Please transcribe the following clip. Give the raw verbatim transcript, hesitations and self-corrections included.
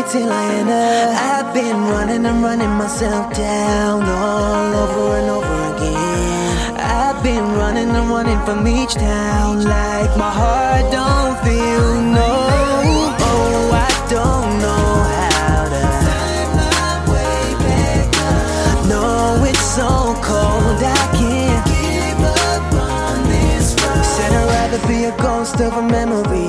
till I end up. I've been running and running myself down all over and over again. I've been running and running from each town like my heart don't feel no. Oh, I don't know how to find my way back up. No, it's so cold I can't give up on this road. Said I'd rather be a ghost of a memory